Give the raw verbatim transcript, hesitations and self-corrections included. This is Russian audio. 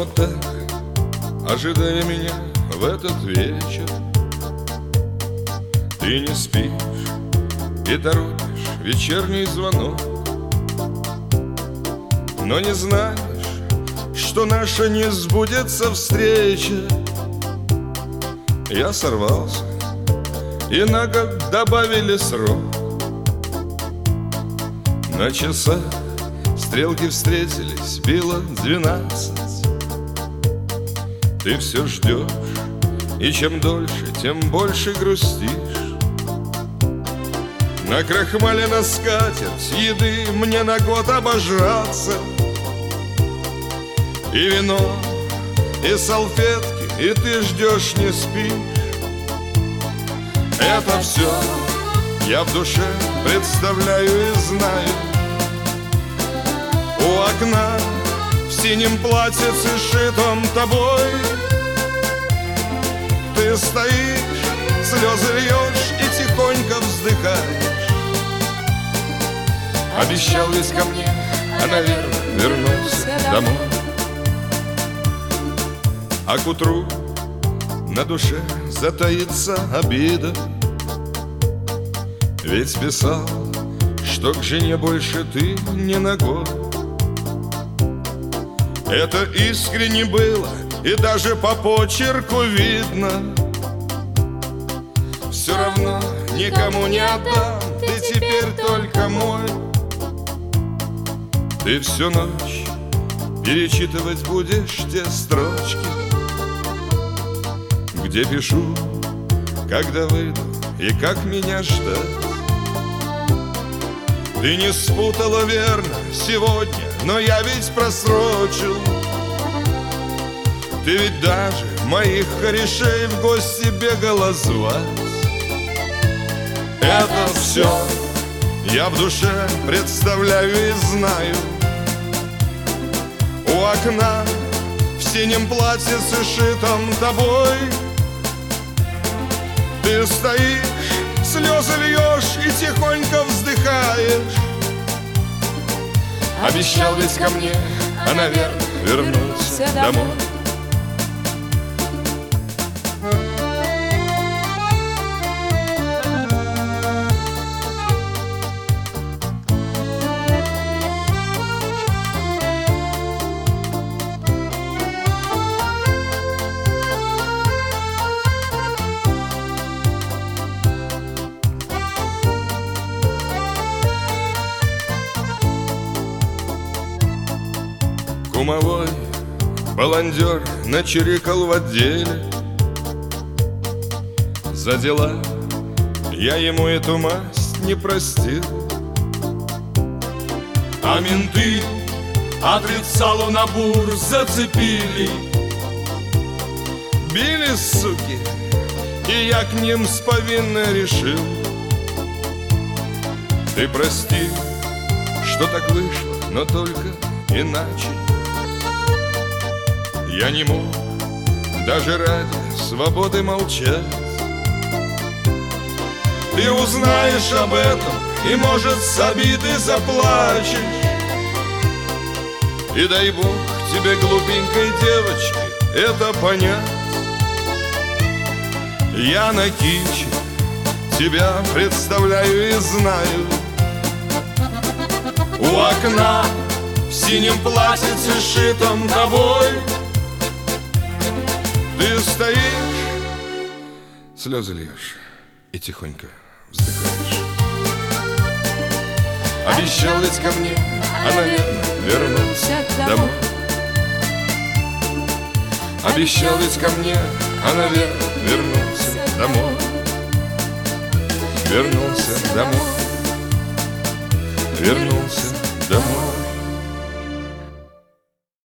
вот так, ожидая меня в этот вечер, ты не спишь и торопишь вечерний звонок, но не знаешь, что наша не сбудется встреча. Я сорвался, и на год добавили срок. На часах стрелки встретились, било двенадцать. Ты все ждешь, и чем дольше, тем больше грустишь. Накрахмалена скатерть, еды мне на год обожраться. И вино, и салфетки, и ты ждешь, не спишь. Это все я в душе представляю и знаю. У окна в синем платьице, шитом тобой, ты стоишь, слезы льешь и тихонько вздыхаешь. Обещал ведь ко мне, а, наверное, вернулся домой. А к утру на душе затаится обида, ведь писал, что к жене больше ты не нагой. Это искренне было, и даже по почерку видно. Все равно никому не отдам, ты теперь только мой. Ты всю ночь перечитывать будешь те строчки, где пишу, когда выйду и как меня ждать. Ты не спутала, верно, сегодня, но я ведь просрочил. Ты ведь даже моих корешей в гости бегала звать. Это все я в душе представляю и знаю. У окна в синем платьице, шитом тобой, ты стоишь, слезы льешь и тихонько вздыхаешь. Обещал ведь ко мне, а, наверное, вернулся домой. Кумовой баландер начирикал в отделе. За дела я ему эту масть не простил. А менты отрицалу на бур зацепили. Били, суки, и я к ним с повинной решил. Ты прости, что так вышло, но только иначе. Я не мог даже ради свободы молчать. Ты узнаешь об этом и, может, с обиды заплачешь. И дай Бог тебе, глупенькой девочке, это понять. Я на киче тебя представляю и знаю. У окна в синем платьице, шитом тобой, ты стоишь, слезы льешь и тихонько вздыхаешь. Обещал ведь ко мне, а, наверное, вернулся домой. Обещал ведь ко мне, а, наверное, вернулся домой. Вернулся домой. Вернулся домой.